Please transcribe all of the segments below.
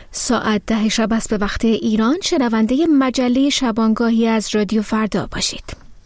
ساعت 10 شب است به وقت ایران. شنونده مجله شبانگاهی از رادیو فردا باشید.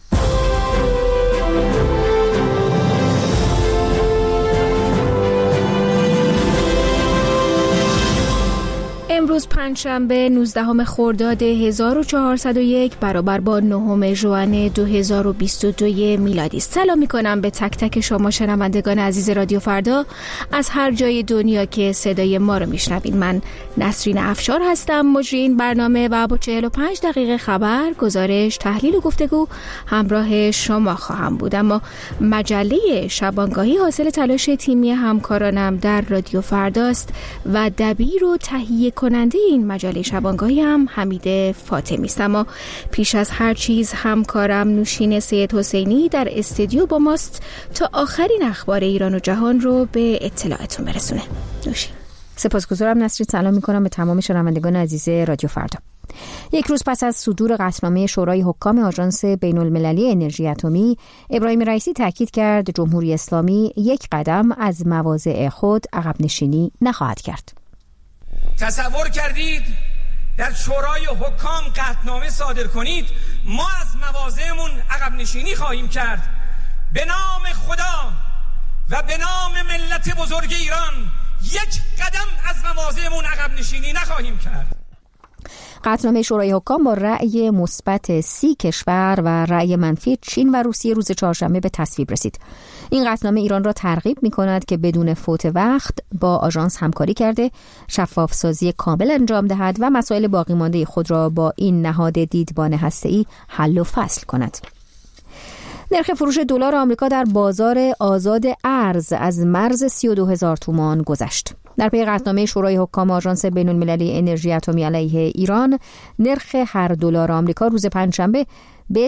امروز پنجشنبه 19 خرداد 1401 برابر با 9 ژوئن 2022 میلادی است. سلام می‌کنم به تک تک شما شنوندگان عزیز رادیو فردا از هر جای دنیا که صدای ما رو میشنوید. من نسرین افشار هستم، مجری این برنامه و با 45 دقیقه خبر، گزارش، تحلیل و گفتگو همراه شما خواهم بود. اما مجله شبانگاهی حاصل تلاش تیمی همکارانم در رادیو فرداست و دبیر و تهیه کننده این مجله شبانگاهی هم حمید فاطمی است. اما پیش از هر چیز همکارم نوشین سید حسینی در استودیو با ماست تا آخرین اخبار ایران و جهان رو به اطلاعتون برسونه. نوشین. سپاسگزارم نسرین. سلام میکنم به تمام شنوندگان عزیز رادیو فردا. یک روز پس از صدور قطعنامه شورای حکام آژانس بین‌المللی انرژی اتمی، ابراهیم رئیسی تاکید کرد جمهوری اسلامی یک قدم از مواضع خود عقب نشینی نخواهد کرد. تصور کردید در شورای حکام قطعنامه صادر کنید ما از مواضعمون عقب نشینی خواهیم کرد؟ به نام خدا و به نام ملت بزرگ ایران یک قدم از مواضعمون عقب نشینی نخواهیم کرد. قطعنامه شورای حکام با رأی مثبت 30 کشور و رأی منفی چین و روسیه روز چهارشنبه به تصویب رسید. این قطعنامه ایران را ترغیب می‌کند که بدون فوت وقت با آژانس همکاری کرده، شفاف‌سازی کامل انجام دهد و مسائل باقی مانده خود را با این نهاد دیدبان هسته‌ای حل و فصل کند. نرخ فروش دلار آمریکا در بازار آزاد ارز از مرز 32,000 تومان گذشت. در پی قطعنامه شورای حکام آژانس بین‌المللی انرژی اتمی علیه ایران، نرخ هر دلار آمریکا روز پنجشنبه به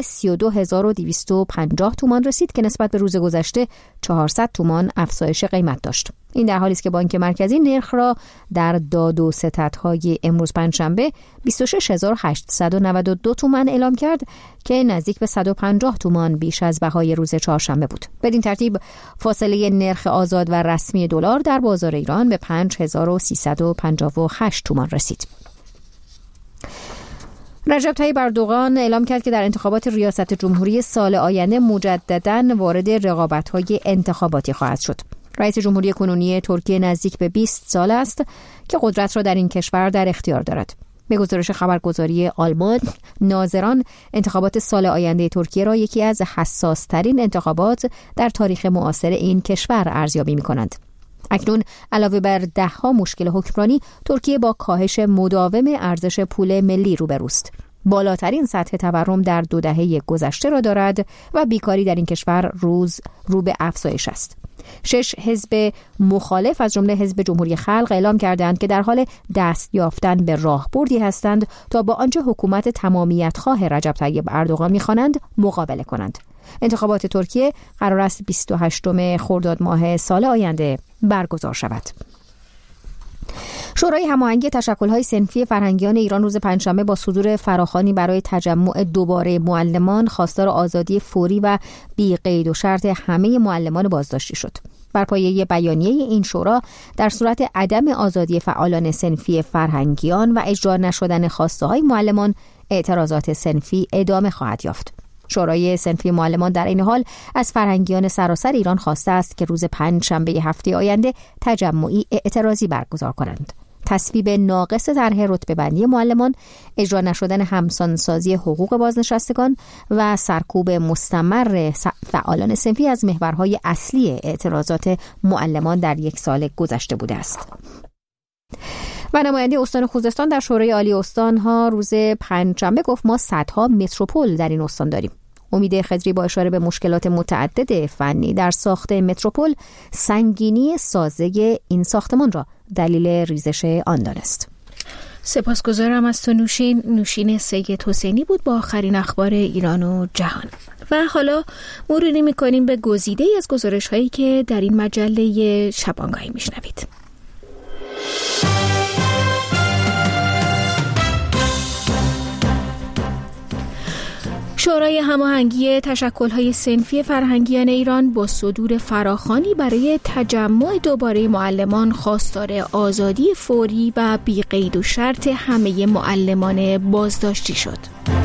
32,250 تومان رسید که نسبت به روز گذشته 400 تومان افزایش قیمت داشت. این در حالی است که بانک مرکزی نرخ را در داد و ستدهای امروز پنجشنبه 26,892 تومان اعلام کرد که نزدیک به 150 تومان بیش از بهای روز چهارشنبه بود. بدین ترتیب فاصله نرخ آزاد و رسمی دلار در بازار ایران به 5,358 تومان رسید. رجب طیب اردوغان اعلام کرد که در انتخابات ریاست جمهوری سال آینده مجدداً وارد رقابت‌های انتخاباتی خواهد شد. رئیس جمهوری کنونی ترکیه نزدیک به 20 سال است که قدرت را در این کشور در اختیار دارد. به گزارش خبرگزاری آلمان، ناظران انتخابات سال آینده ترکیه را یکی از حساس‌ترین انتخابات در تاریخ معاصر این کشور ارزیابی می‌کنند. اکنون علاوه بر ده‌ها مشکل حکمرانی، ترکیه با کاهش مداوم ارزش پول ملی روبروست. بالاترین سطح تورم در 2 دهه گذشته را دارد و بیکاری در این کشور روز رو به افزایش است. 6 حزب مخالف از جمله حزب جمهوری خلق اعلام کردند که در حال دست یافتن به راهبردی هستند تا با آنچه حکومت تمامیت خواه رجب طیب اردوغان می‌خوانند مقابله کنند. انتخابات ترکیه قرار است 28 خرداد ماه سال آینده برگزار شود. شورای هماهنگی تشکل‌های صنفی فرهنگیان ایران روز پنجشنبه با صدور فراخوانی برای تجمع دوباره معلمان خواستار آزادی فوری و بی قید و شرط همه معلمان بازداشتی شد. بر پایه بیانیه این شورا در صورت عدم آزادی فعالان صنفی فرهنگیان و اجرا نشدن خواسته‌های معلمان، اعتراضات صنفی ادامه خواهد یافت. شورای صنفی معلمان در این حال از فرهنگیان سراسر ایران خواسته است که روز پنجشنبه هفته آینده تجمعی اعتراضی برگزار کنند. تصویب ناقص طرح رتبه‌بندی معلمان، اجرا نشدن همسانسازی حقوق بازنشستگان و سرکوب مستمر فعالان صنفی از محورهای اصلی اعتراضات معلمان در یک سال گذشته بوده است. و نماینده استان خوزستان در شورای عالی استان‌ها روز پنجشنبه گفت ما صدها متروپول در این استان داریم. امید خضری با اشاره به مشکلات متعدد فنی در ساخت متروپول، سنگینی سازه این ساختمان را دلیل ریزش آن دانست. سپاسگزارم از تو نوشین سید حسینی بود با آخرین اخبار ایران و جهان. و حالا مروری می‌کنیم به گزیده‌ای از گزارش‌هایی که در این مجله شبانگاهی میشنوید. شورای هماهنگی تشکل‌های صنفی فرهنگیان ایران با صدور فراخوانی برای تجمع دوباره معلمان خواستار آزادی فوری و بی قید و شرط همه معلمان بازداشتی شد.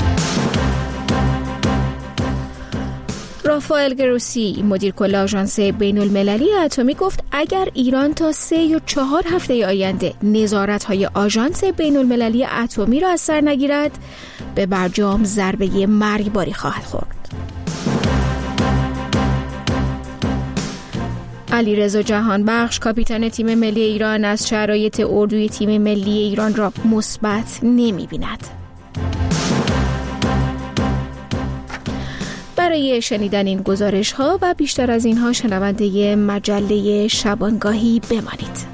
رافائل گروسی مدیر کل آژانس بین‌المللی اتمی گفت اگر ایران تا 3 یا 4 هفته آینده نظارت‌های آژانس بین‌المللی اتمی را از سر نگیرد به برجام ضربه مرگباری خواهد خورد. علیرضا جهانبخش کاپیتان تیم ملی ایران از شرایط اردوی تیم ملی ایران را مثبت نمی‌بیند. برای شنیدن این گزارش‌ها و بیشتر از اینها شنونده مجله شبانگاهی بمانید.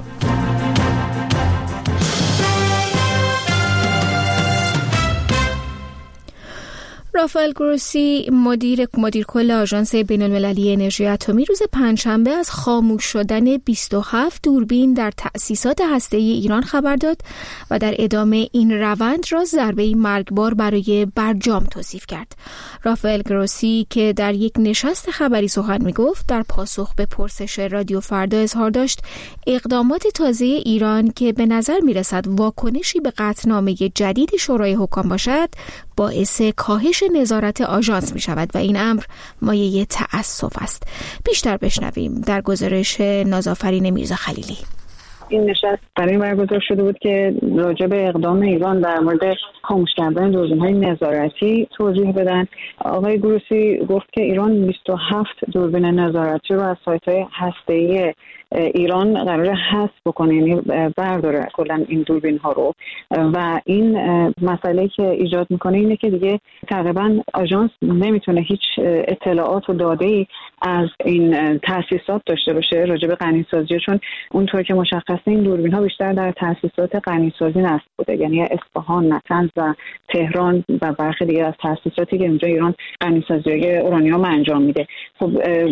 رافائل گروسی مدیر کل آژانس بین‌المللی انرژی اتمی روز پنجشنبه از خاموش شدن 27 دوربین در تأسیسات هسته‌ای ایران خبر داد و در ادامه این روند را ضربه‌ای مرگبار برای برجام توصیف کرد. رافائل گروسی که در یک نشست خبری سخن می‌گفت در پاسخ به پرسش رادیو فردا اظهار داشت اقدامات تازه ایران که به نظر می‌رسد واکنشی به قطعنامه جدید شورای حکام باشد باعث کاهش نظارت آژانس می شود و این امر مایه تأسف است. بیشتر بشنویم در گزارش نازآفرین میرزا خلیلی. این نشست برای برگزار شده بود که راجع به اقدام ایران در مورد خاموش کردن دوربین‌های نظارتی توضیح بدن. آقای گروسی گفت که ایران 27 دوربین نظارتی رو از سایت‌های هسته‌ای ایران قراره حذف بکنه، یعنی برداره کلا این دوربین ها رو و این مسئله که ایجاد میکنه اینه که دیگه تقریبا آژانس نمیتونه هیچ اطلاعات و داده‌ای از این تأسیسات داشته باشه راجع به غنیسازی، چون اونطور که مشخصه این دوربین ها بیشتر در تأسیسات غنیسازی نصب بوده، یعنی اصفهان، نطنز و تهران و برخی دیگه از تأسیساتی که اونجا ایران غنیسازی اورانیوم انجام میده. خب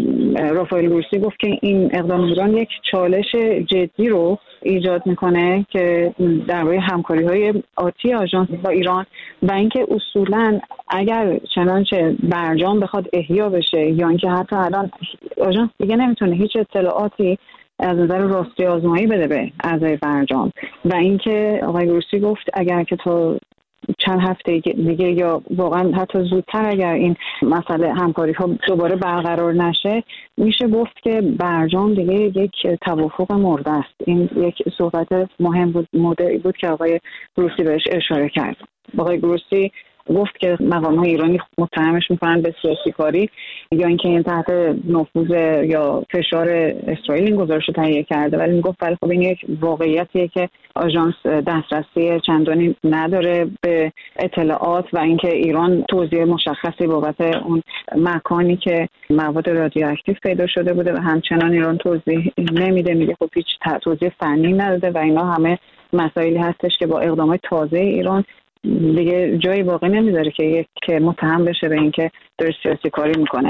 رافائل گروسی گفت که این اقدام ایران یک چالش جدی رو ایجاد میکنه که درباره همکاری‌های آتی آژانس با ایران و اینکه اصولاً اگر چنانچه برجام بخواد احیا بشه یا اینکه حتی الان آژانس دیگه نمیتونه هیچ اطلاعاتی از نظر راستی آزمایی بده به اعضای برجام و اینکه آقای گروسی گفت اگر که تا چند هفته دیگه یا واقعا حتی زودتر اگر این مسئله همکاری ها دوباره برقرار نشه میشه گفت که برجام دیگه یک توافق مرده است. این یک صحبت مهم بود، موضوعی بود که آقای گروسی بهش اشاره کرد. آقای گروسی گفت که مقام‌های ایرانی متهمش میکنن به سیاسی کاری یا اینکه این تحت نفوذ یا فشار اسرائیل این گزارش رو تهیه کرده، ولی میگفت ولی خب این یک واقعیتیه که آژانس دسترسی چندانی نداره به اطلاعات و اینکه ایران توضیح مشخصی بابت اون مکانی که مواد رادیواکتیو پیدا شده بوده و همچنان ایران توضیح نمیده، میگه خب هیچ توضیح فنی نداده و اینا همه مسائلی هستش که با اقدامات تازه ایران دیگه جایی واقع نمیذاره که متهم بشه به اینکه داره سیاسی کاری میکنه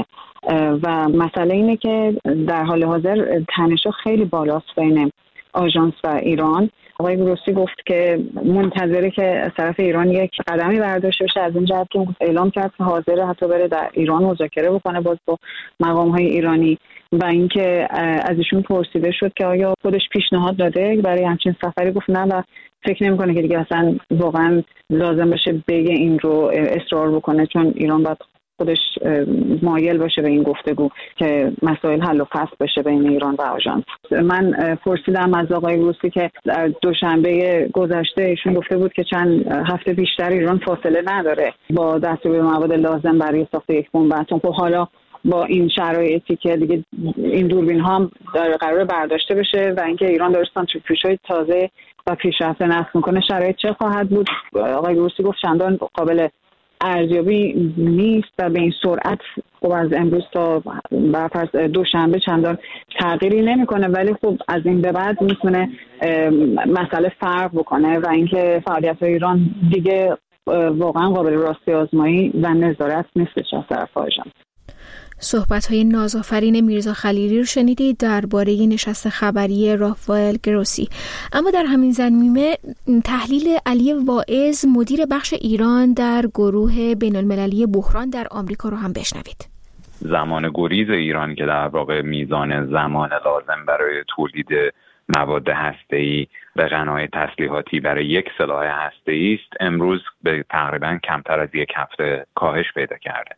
و مسئله اینه که در حال حاضر تنش‌ها خیلی بالاست بین آژانس و ایران. آقای گروسی گفت که منتظره که از طرف ایران یک قدمی برداشته بشه، از این جهت که اعلام کرد که حاضره حتی بره در ایران مذاکره بکنه باز با مقام‌های ایرانی و اینکه از ایشون پرسیده شد که آیا خودش پیشنهاد داده برای همچین سفری، گفت نه و فکر نمی‌کنه که دیگه اصلا واقعا لازم باشه بگه این رو اصرار بکنه، چون ایران باید خودش مایل باشه به این گفتگو که مسائل حل و فصل بشه بین ایران و آژانس. من پرسیدم از آقای گروسی که در دوشنبه گذشته ایشون گفته بود که چند هفته بیشتر ایران فاصله نداره با دستیابی به مواد لازم برای ساخت یک بمب اتم. خب حالا با این شرایطی که دیگه این دوربین ها هم قرار برداشته بشه و اینکه ایران داره سانتریفیوژهای تازه و پیشرفته نصب میکنه، شرایط چه خواهد بود؟ آقای گروسی گفت چندان قابل ارزیابی نیست و به این سرعت خب از امروز تا برفرض دوشنبه چندان تغییری نمیکنه، ولی خب از این به بعد میتونه مسئله فرق بکنه و اینکه فعالیت ایران دیگه واقعا قابل راستی آزمایی و نظارت نیستش از طرف آژانس. صحبت‌های نازآفرین میرزا خلیلی رو شنیدید درباره نشست خبری رافائل گروسی. اما در همین زمینه تحلیل علی واعظ مدیر بخش ایران در گروه بین‌المللی بحران در آمریکا رو هم بشنوید. زمان گریز ایران که در واقع میزان زمان لازم برای تولید مواد هسته‌ای به غنای تسلیحاتی برای یک سلاح هسته‌ای است، امروز به تقریبا کمتر از یک هفته کاهش پیدا کرده.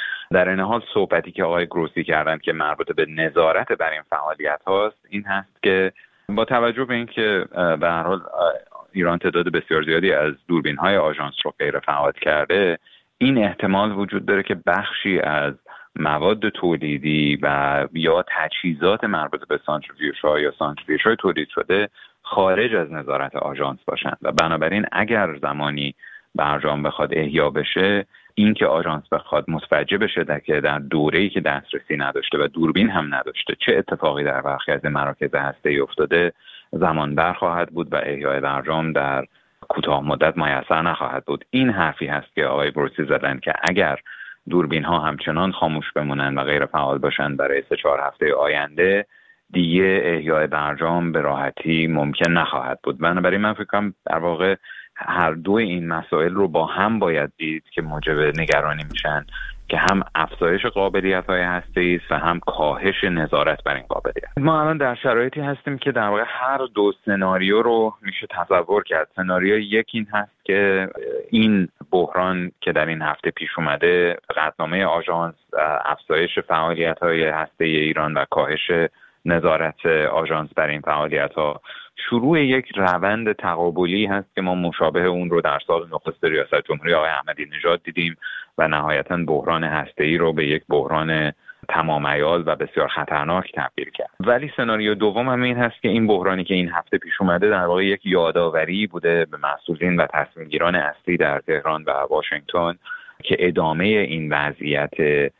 در این حال صحبتی که آقای گروسی کردند که مربوط به نظارت بر این فعالیت هاست این هست که با توجه به اینکه به هر حال ایران تعداد بسیار زیادی از دوربین‌های آژانس رو غیر فعال کرده، این احتمال وجود داره که بخشی از مواد تولیدی و یا تجهیزات مربوط به سانتریفیوژها یا سانتریفیوژهای تولید شده خارج از نظارت آژانس باشند و بنابراین اگر زمانی برجام بخواد احیا بشه، این که آژانس بخواد متوجه بشه که در دوره‌ای که دسترسی نداشته و دوربین هم نداشته چه اتفاقی در برخی از مراکز هسته‌ای افتاده، زمان بر خواهد بود و احیای برجام در کوتاه مدت میسر نخواهد بود. این حرفی هست که آقای گروسی زدن که اگر دوربین ها همچنان خاموش بمونن و غیر فعال باشن برای 3-4 هفته آینده، دیگه احیای برجام به راحتی ممکن نخواهد بود. بنابراین من فکر کنم در واقع هر دو این مسائل رو با هم باید دید که موجب نگرانی میشن که هم افزایش قابلیت‌های هسته‌ای است و هم کاهش نظارت بر این قابلیت. ما الان در شرایطی هستیم که در واقع هر دو سناریو رو میشه تصور کرد. سناریوی یک این هست که این بحران که در این هفته پیش اومده، قطعنامه آژانس، افزایش فعالیت‌های هسته‌ای ایران و کاهش نظارت آژانس بر این فعالیت‌ها، شروع یک روند تقابلی هست که ما مشابه اون رو در سال نخست ریاست جمهوری آقای احمدی نژاد دیدیم و نهایتاً بحران هسته‌ای رو به یک بحران تمام عیار و بسیار خطرناک تبدیل کرد. ولی سناریو دوم هم این هست که این بحرانی که این هفته پیش اومده در واقع یک یادآوری بوده به مسئولین و تصمیمگیران اصلی در تهران و واشنگتن که ادامه این وضعیت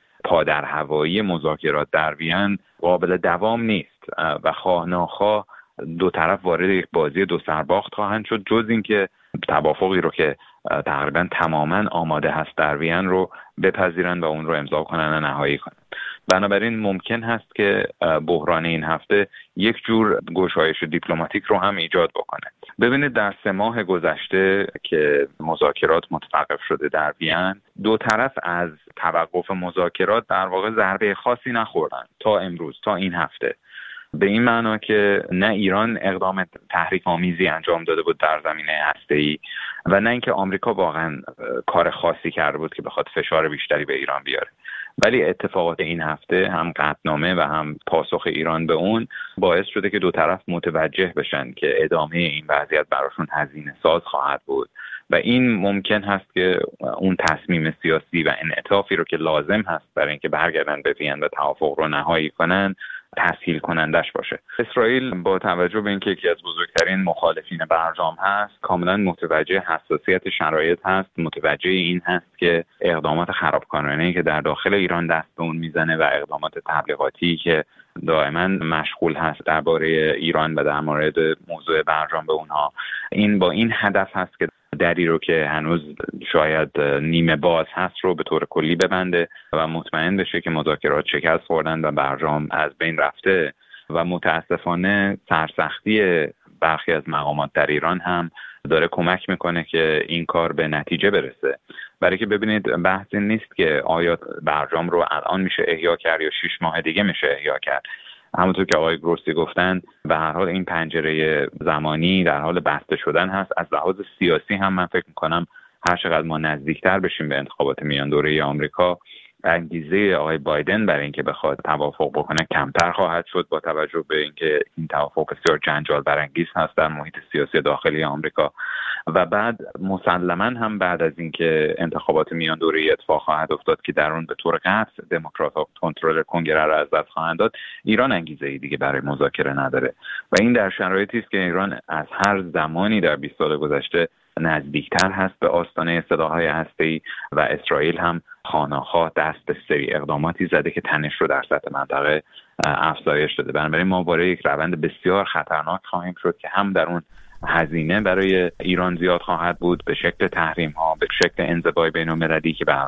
پادرهوایی مذاکرات در وین قابل دوام نیست و خواه ناخواه دو طرف وارد یک بازی دو سرباخت خواهند شد، جز اینکه توافقی رو که تقریبا تماما آماده هست در وین رو بپذیرن و اون رو امضا کنن و نهایی کنن. بنابراین ممکن هست که بحران این هفته یک جور گشایش دیپلماتیک رو هم ایجاد بکنه. ببینید در 3 ماه گذشته که مذاکرات متوقف شده در وین، دو طرف از توقف مذاکرات در واقع ضربه خاصی نخوردن تا امروز، تا این هفته. به این معنا که نه ایران اقدام تحریک‌آمیزی انجام داده بود در زمینه هسته‌ای و نه اینکه آمریکا واقعا کار خاصی کرده بود که بخواد فشار بیشتری به ایران بیاره. ولی اتفاقات این هفته، هم قطعنامه و هم پاسخ ایران به اون، باعث شده که دو طرف متوجه بشن که ادامه این وضعیت براشون هزینه ساز خواهد بود و این ممکن هست که اون تصمیم سیاسی و انعطافی رو که لازم هست برای اینکه برگردن به وین و توافق رو نهایی کنن تسهیل کنندش باشه. اسرائیل با توجه به اینکه یکی از بزرگترین مخالفین برجام هست، کاملا متوجه حساسیت شرایط هست، متوجه این هست که اقدامات خرابکارانه‌ای که در داخل ایران دست به اون میزنه و اقدامات تبلیغاتی که دائما مشغول هست درباره ایران و در مورد موضوع برجام به اونها، این با این هدف هست که دری رو که هنوز شاید نیمه باز هست رو به طور کلی ببنده و مطمئن بشه که مذاکرات شکست خوردن و برجام از بین رفته. و متاسفانه سرسختی برخی از مقامات در ایران هم داره کمک میکنه که این کار به نتیجه برسه. برای که ببینید بحث این نیست که آیا برجام رو الان میشه احیا کرد یا 6 ماه دیگه میشه احیا کرد. همونطور که آقای گروسی گفتن به هر حال این پنجره زمانی در حال بسته شدن هست. از لحاظ سیاسی هم من فکر میکنم هر چقدر ما نزدیکتر بشیم به انتخابات میان دوره آمریکا، انگیزه آقای بایدن برای اینکه بخواد توافق بکنه کمتر خواهد شد، با توجه به اینکه این توافق بسیار جنجال برانگیز هست در محیط سیاسی داخلی آمریکا. و بعد مسلما هم بعد از اینکه انتخابات میان دوره‌ای اتفاق خواهد افتاد که در اون به طور قطع دموکرات‌ها کنترل کنگره را از دست خواهند داد، ایران انگیزه‌ای دیگه برای مذاکره نداره و این در شرایطی است که ایران از هر زمانی در 20 سال گذشته نزدیکتر هست به آستانه سلاح‌های هسته‌ای و اسرائیل هم خانه‌خواه دست به سری اقداماتی زده که تنش رو در سطح منطقه افزایش داده. بنابراین ما وارد یک روند بسیار خطرناک خواهیم شد که هم در اون هزینه برای ایران زیاد خواهد بود به شکل تحریم‌ها، به شکل انزوای بین‌المللی که به هر حال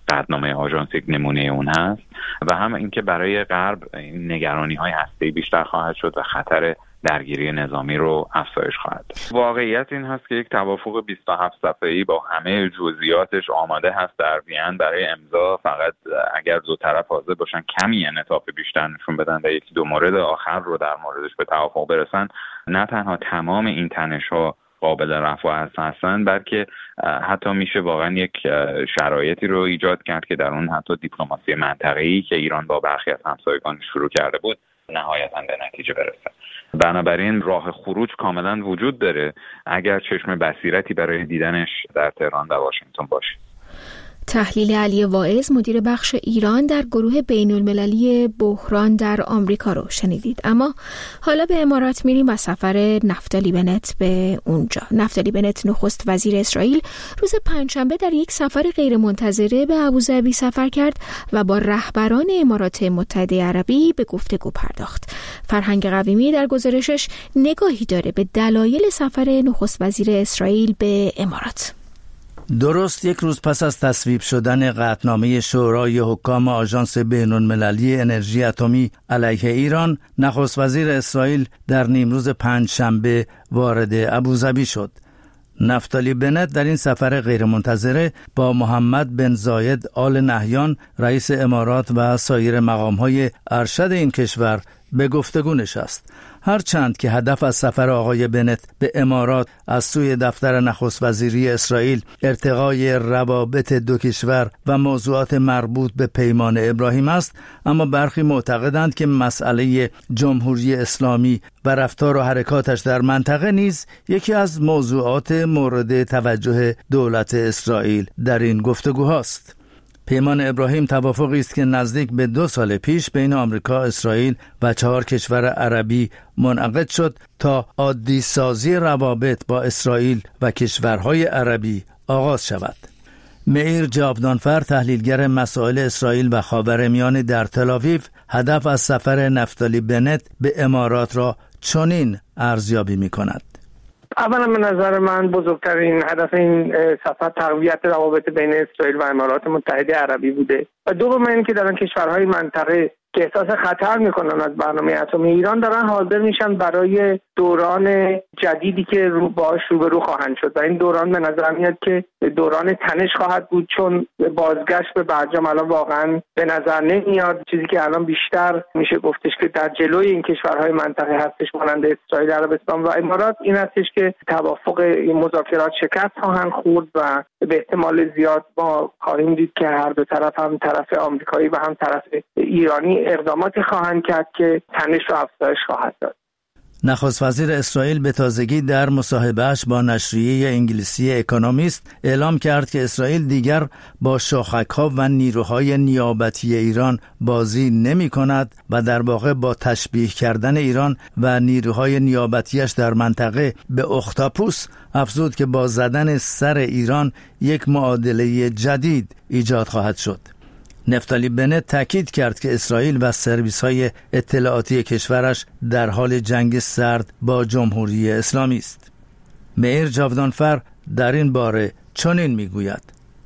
قطعنامه آژانس یک نمونه اون هست و هم اینکه برای غرب نگرانی‌های هسته‌ای بیشتر خواهد شد و خطر درگیری نظامی رو افزایش خواهد داد. واقعیت این هست که یک توافق 27 صفحه‌ای با همه جزئیاتش آماده هست در وین برای امضا، فقط اگر دو طرف حاضر باشن کمی انعطاف بیشتر نشون بدن و یکی دو مورد آخر رو در موردش به توافق برسن، نه تنها تمام این تنش‌ها قابل رفع هستن، بلکه حتی میشه واقعا یک شرایطی رو ایجاد کرد که در اون حتی دیپلماسی منطقه‌ای که ایران با برخی از همسایگان شروع کرده بود نهایتاً به نتیجه برسه. بنابراین راه خروج کاملا وجود داره اگر چشم بصیرتی برای دیدنش در تهران و واشنگتن باشه. تحلیل علی واعظ، مدیر بخش ایران در گروه بین المللی بحران در آمریکا رو شنیدید. اما حالا به امارات میریم و سفر نفتالی بنت به اونجا. نفتالی بنت نخست وزیر اسرائیل روز پنجشنبه در یک سفر غیرمنتظره به ابوظبی سفر کرد و با رهبران امارات متحده عربی به گفتگو پرداخت. فرهنگ قویمی در گزارشش نگاهی داره به دلایل سفر نخست وزیر اسرائیل به امارات. درست یک روز پس از تصویب شدن قطعنامه شورای حکام آژانس بین‌المللی انرژی اتمی علیه ایران، نخست وزیر اسرائیل در نیمروز پنجشنبه وارد ابوظبی شد. نفتالی بنت در این سفر غیرمنتظره با محمد بن زاید آل نهیان رئیس امارات و سایر مقام‌های ارشد این کشور به گفتگو نشست. هرچند که هدف از سفر آقای بنت به امارات از سوی دفتر نخست وزیری اسرائیل ارتقای روابط دو کشور و موضوعات مربوط به پیمان ابراهیم است، اما برخی معتقدند که مسئله جمهوری اسلامی و رفتار و حرکاتش در منطقه نیز یکی از موضوعات مورد توجه دولت اسرائیل در این گفتگوهاست. پیمان ابراهیم توافقی است که نزدیک به 2 سال پیش بین آمریکا، اسرائیل و 4 کشور عربی منعقد شد تا عادی سازی روابط با اسرائیل و کشورهای عربی آغاز شود. مئیر جاودانفر، تحلیلگر مسائل اسرائیل و خاورمیانه در تل‌آویو، هدف از سفر نفتالی بنت به امارات را چنین ارزیابی می‌کند. اولا به نظر من بزرگترین هدف این سفر تقویت روابط بین اسرائیل و امارات متحده عربی بوده و دوم این که در کشورهای منطقه که احساس خطر میکنن از برنامه اتمی ایران دارن حاضر میشن برای دوران جدیدی که باهاش روبرو خواهند شد و این دوران به نظر میاد که دوران تنش خواهد بود، چون بازگشت به برجام الان واقعا به نظر نمیاد. چیزی که الان بیشتر میشه گفتش که در جلوی این کشورهای منطقه هستش مانند اسرائیل، عربستان و امارات این هستش که توافق این مذاکرات شکست خواهند خورد و به احتمال زیاد ما خواهیم دید که هر دو طرف، هم طرف آمریکایی و هم طرف ایرانی، اقداماتی خواهند کرد که تنش رو افزایش خواهد داد. نخست وزیر اسرائیل به تازگی در مصاحبه‌اش با نشریه انگلیسی اکونومیست اعلام کرد که اسرائیل دیگر با شاخک‌ها و نیروهای نیابتی ایران بازی نمی‌کند و در واقع با تشبیه کردن ایران و نیروهای نیابتیش در منطقه به اختاپوس افزود که با زدن سر ایران یک معادله جدید ایجاد خواهد شد. نفتالی بنت تاکید کرد که اسرائیل و سرویس‌های اطلاعاتی کشورش در حال جنگ سرد با جمهوری اسلامی است. مئیر جاودانفر در این باره چنین میگوید: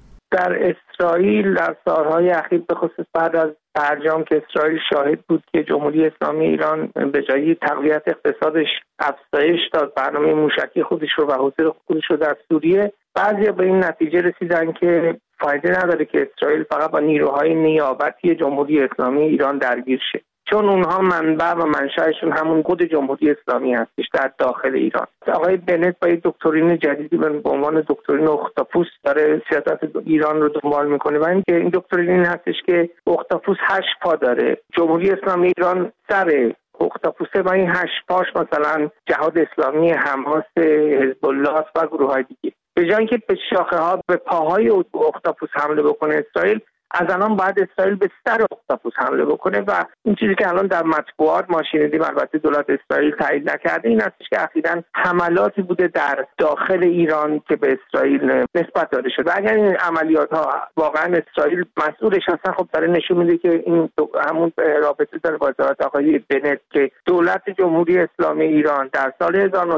در اسرائیل در سالهای اخیر به خصوص بعد از برجام که اسرائیل شاهد بود که جمهوری اسلامی ایران به جای تقویت اقتصادش افزایش داد، برنامه موشکی خودش رو و حضور خودش رو در سوریه، بعضیا به این نتیجه رسیدن که فایده نداره که اسرائیل فقط با نیروهای نیابتی جمهوری اسلامی ایران درگیر شه، چون اونها منبع و منشأشون همون خود جمهوری اسلامی هستش در داخل ایران. آقای بنت با یک دکترین جدیدی به عنوان دکترین اختاپوس داره سیاست ایران رو دنبال میکنه و این دکترین این هستش که اختاپوس 8 پا داره. جمهوری اسلامی ایران سر اختاپوسه و این 8 پاش مثلا جهاد اسلامی، حماس، حزب الله و گروه‌های دیگه. به جای اینکه به شاخه ها به پاهای اختاپوس حمله بکنه اسرائیل، از الان باید اسرائیل به سر اختاپوس حمله بکنه و این چیزی که الان در مطبوعات ما شنیدیم، البته دولت اسرائیل تایید نکرده، این هستش که اخیراً حملاتی بوده در داخل ایران که به اسرائیل نسبت داده شده. و اگر این عملیات ها واقعا اسرائیل مسئولش هستن، خب داره نشون میده که این همون رابطه داره با وزارت آقای بنت که دولت جمهوری اسلامی ایران در سال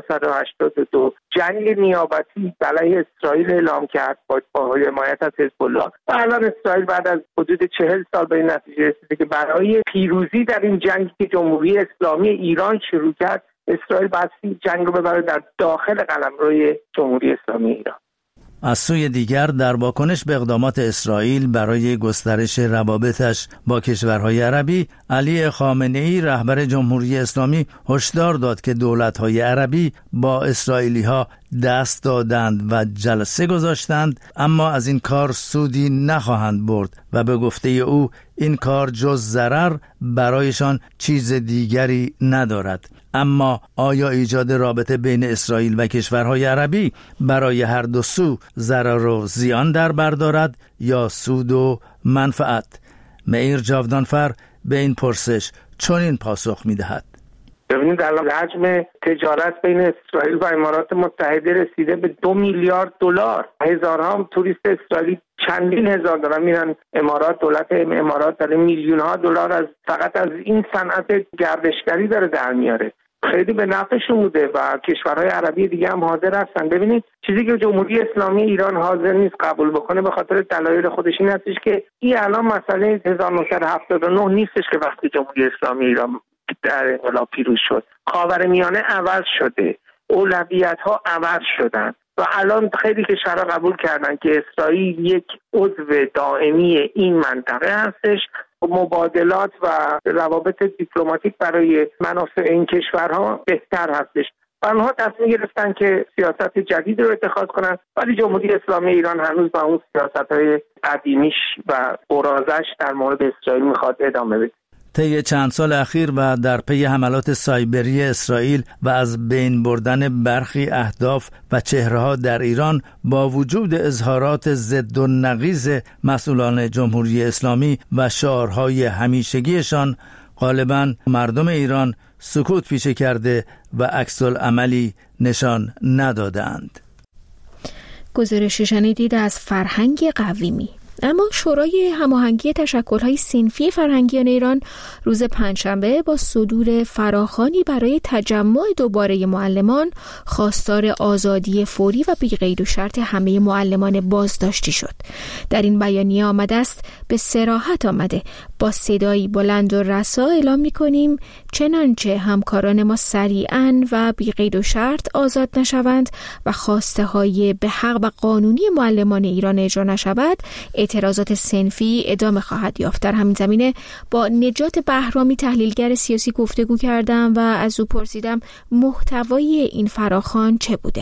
1982 جنگ نیابتی علیه اسرائیل اعلام کرد با حمایت از حزب الله و الان اسرائیل بعد از حدود 40 سال به این نتیجه رسیده که برای پیروزی در این جنگی که جمهوری اسلامی ایران شروع کرد، اسرائیل باید جنگ رو ببره در داخل قلمروی جمهوری اسلامی ایران. از سوی دیگر در واکنش به اقدامات اسرائیل برای گسترش روابطش با کشورهای عربی، علی خامنه‌ای رهبر جمهوری اسلامی هشدار داد که دولت‌های عربی با اسرائیلی‌ها دست دادند و جلسه گذاشتند، اما از این کار سودی نخواهند برد و به گفته او این کار جز ضرر برایشان چیز دیگری ندارد. اما آیا ایجاد رابطه بین اسرائیل و کشورهای عربی برای هر دو سو ضرر و زیان در بر دارد یا سود و منفعت؟ مئیر جاودانفر به این پرسش چنین پاسخ می‌دهد: ببینید الان حجم تجارت بین اسرائیل و امارات متحده رسیده به 2 میلیارد دلار. هزارها توریست اسرائیلی چندین هزار دارن میرن امارات. دولت امارات داره میلیون ها دلار از فقط از این صنعت گردشگری داره در میاره. خیلی به نفعشون بوده و کشورهای عربی دیگه هم حاضر هستن. ببینید چیزی که جمهوری اسلامی ایران حاضر نیست قبول بکنه به خاطر دلایل خودش این هستش که این الان مسئله 1979 نیستش که وقتی جمهوری اسلامی ایران در انقلاب پیروز شد. خاورمیانه عوض شده، اولویت‌ها عوض شدن و الان خیلی کشورها قبول کردن که اسرائیل یک عضو دائمی این منطقه هستش. مبادلات و روابط دیپلماتیک برای منافع این کشورها بهتر هستش. و آنها تصمیم گرفتن که سیاست جدید رو اتخاذ کنن، ولی جمهوری اسلامی ایران هنوز با اون سیاست‌های قدیمیش و برازش در مورد اسرائیل میخواد ادامه بده. طی چند سال اخیر و در پی حملات سایبری اسرائیل و از بین بردن برخی اهداف و چهره‌ها در ایران، با وجود اظهارات ضد و نقیض مسئولان جمهوری اسلامی و شعارهای همیشگیشان، غالباً مردم ایران سکوت پیشه کرده و عکس‌العملی نشان ندادند. گزارش شنیدید از فرهنگ قویمی. اما شورای هماهنگی تشکل‌های صنفی فرهنگیان ایران روز پنجشنبه با صدور فراخوانی برای تجمع دوباره معلمان خواستار آزادی فوری و بی‌قید و شرط همه معلمان بازداشتی شد. در این بیانیه آمده است: به صراحت آمده با صدایی بلند و رسا اعلام می‌کنیم چنانچه همکاران ما سریعاً و بی‌قید و شرط آزاد نشوند و خواسته‌های به حق و قانونی معلمان ایران اجرا نشود، اعتراضات صنفی ادامه خواهد یافت. در همین زمینه با نجات بهرامی تحلیلگر سیاسی گفتگو کردم و از او پرسیدم محتوای این فراخوان چه بوده.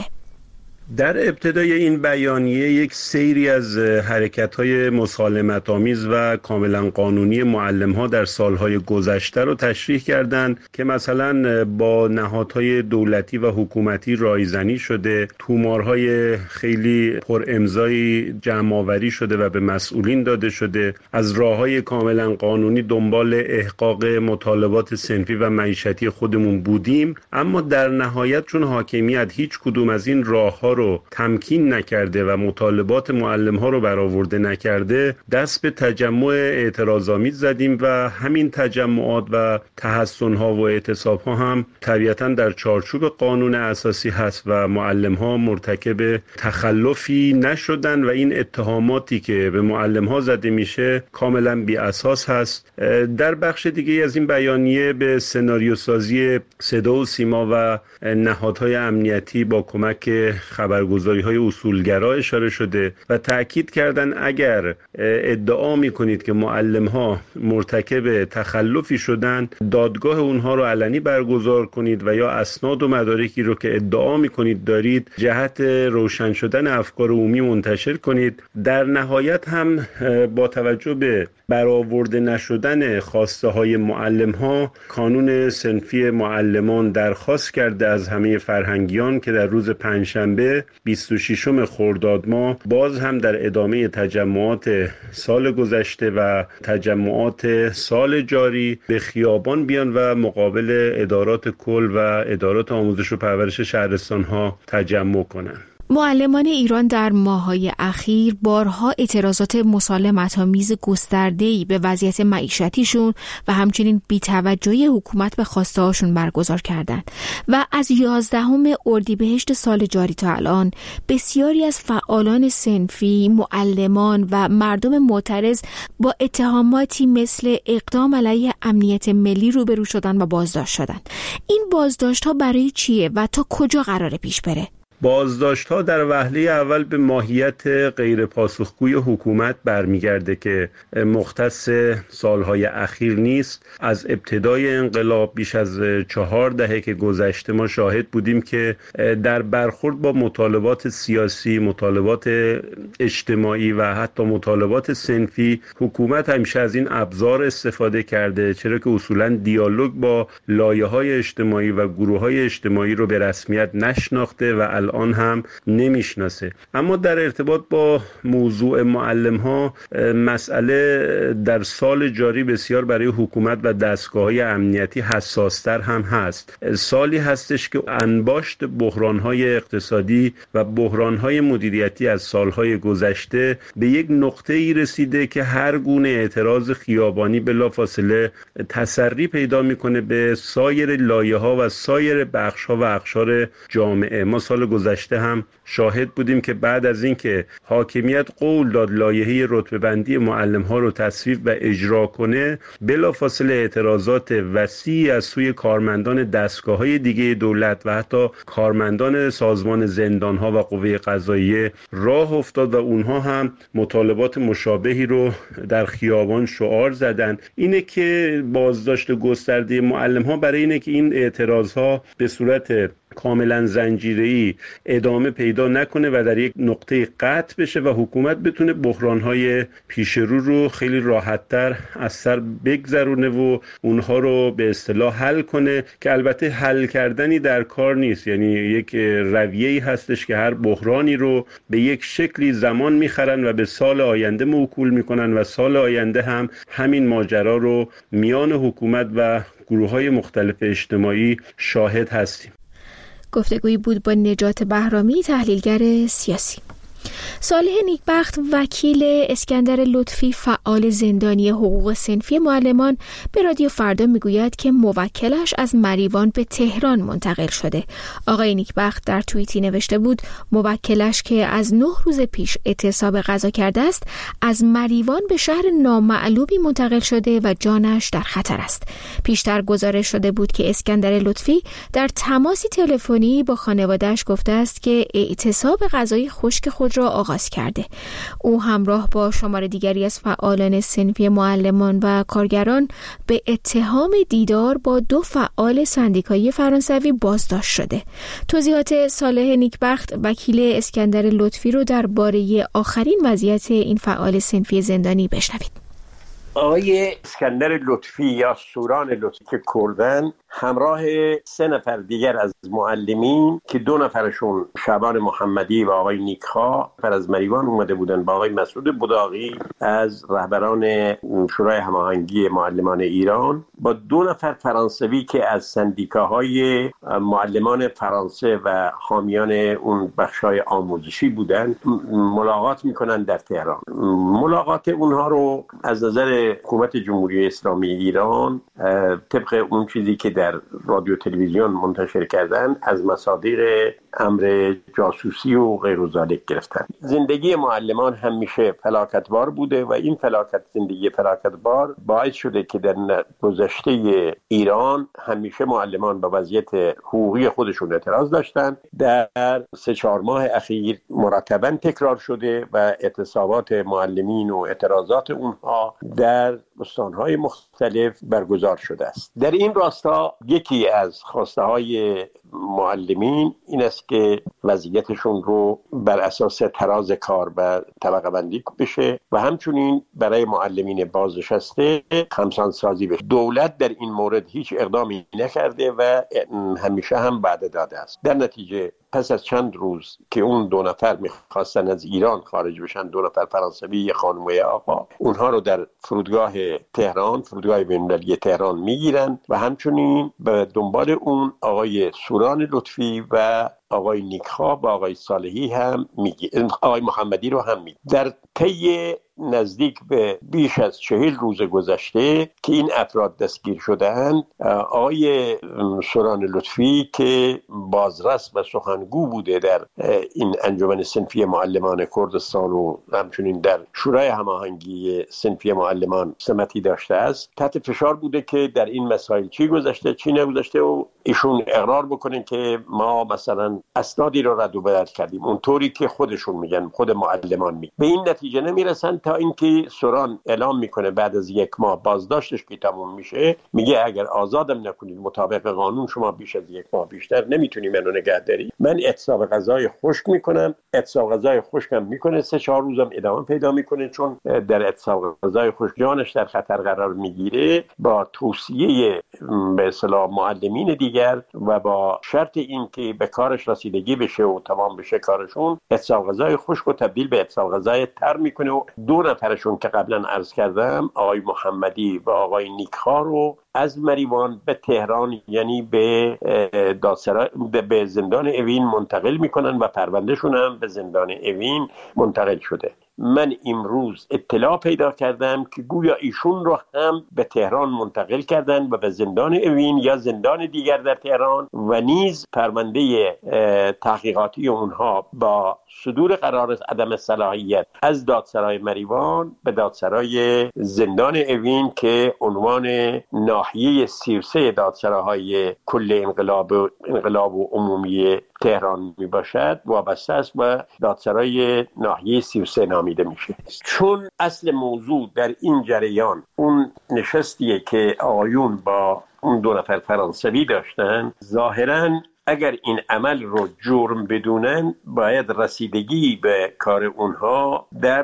در ابتدای این بیانیه یک سیری از حرکت‌های مسالمت‌آمیز و کاملا قانونی معلم‌ها در سالهای گذشته رو تشریح کردند که مثلا با نهادهای دولتی و حکومتی رایزنی شده، تومارهای خیلی پر امضایی جمع‌آوری شده و به مسئولین داده شده، از راه‌های کاملا قانونی دنبال احقاق مطالبات صنفی و معیشتی خودمون بودیم، اما در نهایت چون حاکمیت هیچ کدوم از این راه‌ها رو تمکین نکرده و مطالبات معلم ها رو برآورده نکرده، دست به تجمع اعتراض‌آمیز زدیم و همین تجمعات و تحصن ها و اعتصاب ها هم طبیعتاً در چارچوب قانون اساسی هست و معلم ها مرتکب تخلفی نشدن و این اتهاماتی که به معلم ها زده میشه کاملا بی اساس هست. در بخش دیگه از این بیانیه به سناریو سازی صدا و سیما و نهادهای امنیتی با کمک خبرگزاری‌های اصولگرا اشاره شده و تأکید کردن اگر ادعا می‌کنید که معلم‌ها مرتکب تخلفی شدن، دادگاه اونها رو علنی برگزار کنید و یا اسناد و مدارکی رو که ادعا می‌کنید دارید جهت روشن شدن افکار عمومی منتشر کنید. در نهایت هم با توجه به برآورده نشدن خواسته های معلم ها، کانون صنفی معلمان درخواست کرده از همه فرهنگیان که در روز پنجشنبه شده 26 خرداد ماه باز هم در ادامه تجمعات سال گذشته و تجمعات سال جاری به خیابان بیان و مقابل ادارات کل و ادارات آموزش و پرورش شهرستان‌ها تجمع کنند. معلمان ایران در ماه‌های اخیر بارها اعتراضات مسالمت‌آمیز گسترده‌ای به وضعیت معیشتیشون و همچنین بی‌توجهی حکومت به خواسته‌هاشون برگزار کردند و از 11 اردیبهشت سال جاری تا الان بسیاری از فعالان صنفی، معلمان و مردم معترض با اتهاماتی مثل اقدام علیه امنیت ملی روبرو شدن و بازداشت شدند. این بازداشت‌ها برای چیه و تا کجا قراره پیش بره؟ بازداشت‌ها در وهله اول به ماهیت غیر پاسخگوی حکومت برمیگرده که مختص سالهای اخیر نیست. از ابتدای انقلاب بیش از 4 دهه که گذشته ما شاهد بودیم که در برخورد با مطالبات سیاسی، مطالبات اجتماعی و حتی مطالبات صنفی حکومت همیشه از این ابزار استفاده کرده، چرا که اصولاً دیالوگ با لایه‌های اجتماعی و گروه‌های اجتماعی رو به رسمیت نشناخته و الان هم نمیشناسه. اما در ارتباط با موضوع معلم‌ها مسئله در سال جاری بسیار برای حکومت و دستگاه‌های امنیتی حساس‌تر هم هست. سالی هستش که انباشت بحران‌های اقتصادی و بحران‌های مدیریتی از سال‌های گذشته به یک نقطه‌ای رسیده که هر گونه اعتراض خیابانی بلافاصله تسری پیدا می‌کنه به سایر لایه‌ها و سایر بخش‌ها و اقشار جامعه. ما سال گذشته هم شاهد بودیم که بعد از اینکه حاکمیت قول داد لایحه رتبه‌بندی معلم‌ها رو تصویب و اجرا کنه، بلافاصله اعتراضات وسیعی از سوی کارمندان دستگاه‌های دیگه دولت و حتی کارمندان سازمان زندان‌ها و قوه قضاییه راه افتاد و اونها هم مطالبات مشابهی رو در خیابان شعار زدن. اینه که بازداشت گسترده معلم‌ها برای اینه که این اعتراض‌ها به صورت کاملا زنجیره‌ای ادامه پیدا نکنه و در یک نقطه قطع بشه و حکومت بتونه بحران‌های پیش رو خیلی راحت‌تر از سر بگذرونه و اونها رو به اصطلاح حل کنه، که البته حل کردنی در کار نیست. یعنی یک رویه‌ای هستش که هر بحرانی رو به یک شکلی زمان می‌خرن و به سال آینده موکول می‌کنن و سال آینده هم همین ماجرا رو میان حکومت و گروه‌های مختلف اجتماعی شاهد هستیم. گفتگویی بود با نجات بهرامی، تحلیلگر سیاسی. صالح نیکبخت وکیل اسکندر لطفی فعال زندانی حقوق صنفی معلمان به رادیو فردا میگوید که موکلش از مریوان به تهران منتقل شده. آقای نیکبخت در توییتی نوشته بود موکلش که از 9 روز پیش اعتصاب غذا کرده است از مریوان به شهر نامعلومی منتقل شده و جانش در خطر است. پیشتر گزارش شده بود که اسکندر لطفی در تماسی تلفنی با خانواده‌اش گفته است که اعتصاب غذای خشک خود را آغاز کرده. او همراه با شمار دیگری از فعالان صنفی معلمان و کارگران به اتهام دیدار با 2 فعال سندیکایی فرانسوی بازداشت شده. توضیحات صالح نیکبخت وکیل اسکندر لطفی رو درباره آخرین وضعیت این فعال صنفی زندانی بشنوید. آقای اسکندر لطفی یا سوران لطفی که کردن همراه 3 نفر دیگر از معلمین که 2 نفرشون شعبان محمدی و آقای نیکخا از مریوان اومده بودن با آقای مسعود بوداقی از رهبران شورای هماهنگی معلمان ایران با 2 نفر فرانسوی که از سندیکاهای معلمان فرانسه و حامیان اون بخشای آموزشی بودن ملاقات میکنن در تهران. ملاقات اونها رو از نظر حکومت جمهوری اسلامی ایران طبق اون چیزی که در رادیو تلویزیون منتشر کردن از مصادیق امر جاسوسی و غیر ذالک گرفتن. زندگی معلمان همیشه فلاکتبار بوده و این زندگی فلاکتبار باعث شده که در گذشته ایران همیشه معلمان به وضعیت حقوقی خودشون اعتراض داشتن. در 3-4 ماه اخیر مرتباً تکرار شده و اعتصابات معلمین و اعتراضات اونها در استانهای مختلف برگزار شده است. در این راستا یکی از خواسته های معلمین این است که وضعیتشون رو بر اساس تراز کار و طبقه بندی بشه و همچنین برای معلمین بازنشسته همسان سازی بشه. دولت در این مورد هیچ اقدامی نکرده و همیشه هم وعده داده است. در نتیجه پس از چند روز که اون 2 نفر میخواستن از ایران خارج بشن، 2 نفر فرانسوی، یه خانم و یه آقا، اونها رو در فرودگاه تهران، فرودگاه بین‌المللی تهران میگیرن و همچنین به دنبال اون آقای سوران لطفی و آقای نیکخواه و آقای صالحی هم میگیرن، آقای محمدی رو هم میگیرن. در طی نزدیک به بیش از 40 روز گذشته که این افراد دستگیر شدند، آقای سوران لطفی که بازرس و سخنگو بوده در این انجمن صنفی معلمان کردستان و همچنین در شورای هماهنگی صنفی معلمان سمتی داشته است، تحت فشار بوده که در این مسائل چی گذشته چی نگذشته و ایشون اقرار بکنن که ما مثلا اسنادی رو رد و بدل کردیم اونطوری که خودشون میگن، خود معلمان میگن. به این نتیجه نمیرسن تا اینکه سوران اعلام میکنه بعد از 1 ماه بازداشتش که تموم میشه، میگه اگر آزادم نکنید مطابق قانون شما بیش از 1 ماه بیشتر نمیتونی منو نگهداری، من اعتصاب غذای خشک میکنم. اعتصاب غذای خشکم میکنه 3-4 روزم ادامه پیدا میکنه، چون در اعتصاب غذای خشک جانش در خطر قرار میگیره. با توصیه به اصطلاح معلمین دیگر و با شرط این که به کارش رسیدگی بشه و تمام بشه کارشون، اعتصاب غذای خشک رو تبدیل به اعتصاب غذای تر میکنه و 2 نفرشون که قبلا عرض کردم، آقای محمدی و آقای نیکخواه رو از مریوان به تهران، یعنی به دادسرای به زندان اوین منتقل میکنن و پروندهشون هم به زندان اوین منتقل شده. من امروز اطلاع پیدا کردم که گویا ایشون رو هم به تهران منتقل کردن و به زندان اوین یا زندان دیگر در تهران و نیز پرونده تحقیقاتی اونها با صدور قرار عدم صلاحیت از دادسرای مریوان به دادسرای زندان اوین که عنوان ناحیه 33 دادسراهای کل انقلاب و عمومی تهران می باشد وابسته است و دادسرای ناحیه 33 نامیده میشه. چون اصل موضوع در این جریان اون نشستیه که آقایون با اون 2 نفر فرانسوی داشتن، ظاهراً اگر این عمل رو جرم بدونن باید رسیدگی به کار اونها در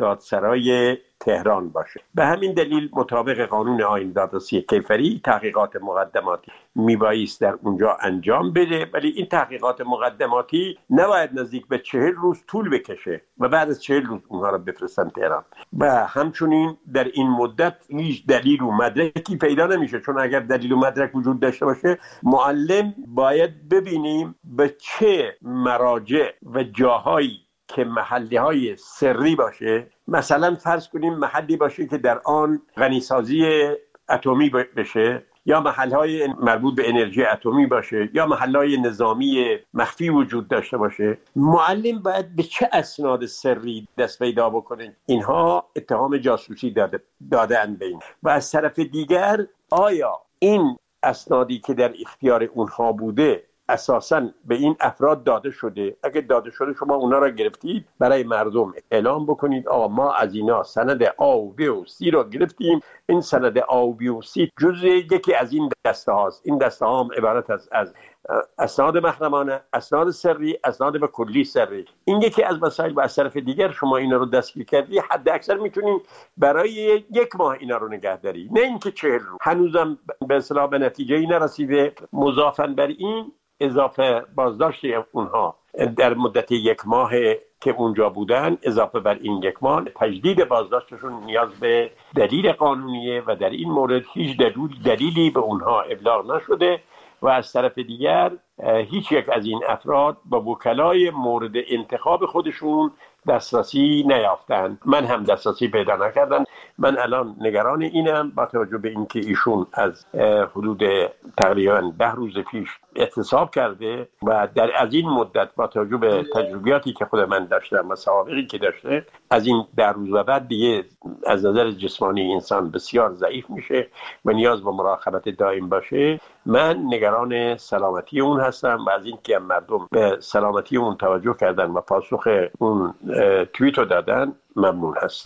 دادسرای تهران باشه. به همین دلیل مطابق قانون آیین دادرسی کیفری تحقیقات مقدماتی میبایست در اونجا انجام بده، ولی این تحقیقات مقدماتی نباید نزدیک به 40 روز طول بکشه و بعد از 40 روز اونها رو بفرستن تهران. و همچنین در این مدت هیچ دلیل و مدرکی پیدا نمیشه، چون اگر دلیل و مدرک وجود داشته باشه معلم باید ببینیم به چه مراجع و جاهایی که محله‌های سری باشه، مثلا فرض کنیم محلی باشه که در آن غنیسازی اتمی بشه، یا محلهای مربوط به انرژی اتمی باشه، یا محلهای نظامی مخفی وجود داشته باشه. معلم باید به چه اسناد سری دست پیدا بکنه؟ اینها اتهام جاسوسی دادن به این. و از طرف دیگر آیا این اسنادی که در اختیار اونها بوده اساساً به این افراد داده شده؟ اگه داده شده شما اونا را گرفتید برای مردم اعلام بکنید آقا ما از اینا سند A و B و C را گرفتیم، این سند A و B و C جزء یکی از این دسته هاست. این دسته ها هم عبارت از اسناد محرمانه، اسناد سری، اسناد به کلی سری. این یکی از مسائل. و از طرف دیگر شما اینا رو دستگیر کردی، حد اکثر میتونید برای 1 ماه اینا رو نگهداری، نه اینکه 40 روز. هنوزم به اصطلاح به نتیجه‌ای نرسیده. مضافاً بر این اضافه بازداشت اونها در مدت 1 ماه که اونجا بودن، اضافه بر این 1 ماه تجدید بازداشتشون نیاز به دلیل قانونیه و در این مورد هیچ دلیلی به اونها ابلاغ نشده. و از طرف دیگر هیچ یک از این افراد با وکلای مورد انتخاب خودشون دسترسی نیافتند. من هم دسترسی پیدا نکردم. من الان نگران اینم با توجه به اینکه ایشون از حدود تقریبا 10 روز پیش اعتصاب کرده و از این مدت با توجه به تجربیاتی که خود من داشتم و سوابقی که داشته، از این 10 روز و بعد دیگه از نظر جسمانی انسان بسیار ضعیف میشه و نیاز به مراقبت دائم باشه. من نگران سلامتی اون هستم و از اینکه مردم به سلامتی اون توجه کردن و پاسخ اون توییت رو دادن ممنون هست.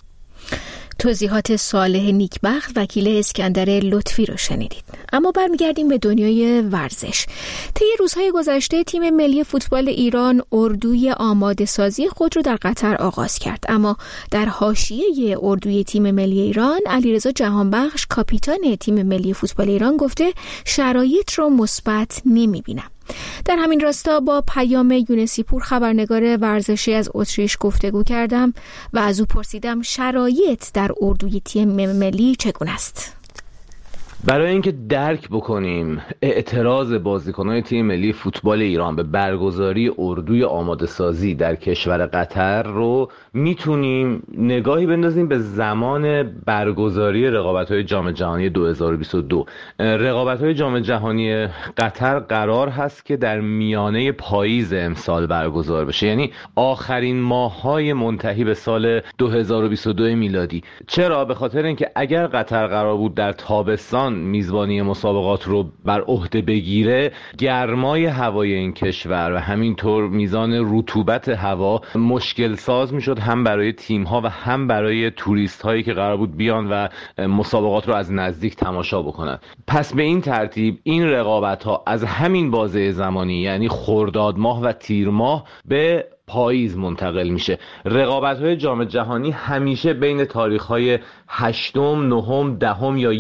توضیحات صالح نیکبخت وکیل اسکندر لطفی رو شنیدید. اما برمیگردیم به دنیای ورزش. طی روزهای گذشته تیم ملی فوتبال ایران اردوی آماده سازی خود رو در قطر آغاز کرد، اما در حاشیه اردوی تیم ملی ایران علیرضا جهانبخش کاپیتان تیم ملی فوتبال ایران گفته شرایط رو مثبت نمی‌بینم. در همین راستا با پیام یونسی پور خبرنگار ورزشی از اتریش گفتگو کردم و از او پرسیدم شرایط در اردوی تیم ملی چگونه است. برای اینکه درک بکنیم اعتراض بازیکنان تیم ملی فوتبال ایران به برگزاری اردوی آماده سازی در کشور قطر رو میتونیم نگاهی بندازیم به زمان برگزاری رقابت‌های جام جهانی 2022. رقابت‌های جام جهانی قطر قرار هست که در میانه پاییز امسال برگزار بشه، یعنی آخرین ماه‌های منتهی به سال 2022 میلادی. چرا؟ به خاطر اینکه اگر قطر قرار بود در تابستان میزبانی مسابقات رو بر عهده بگیره، گرمای هوای این کشور و همینطور میزان رطوبت هوا مشکل ساز میشد، هم برای تیم ها و هم برای توریست هایی که قرار بود بیان و مسابقات رو از نزدیک تماشا بکنن. پس به این ترتیب این رقابت ها از همین بازه زمانی، یعنی خرداد ماه و تیر ماه، به پاییز منتقل میشه. رقابت‌های جام جهانی همیشه بین تاریخ‌های 8، 9، 10 یا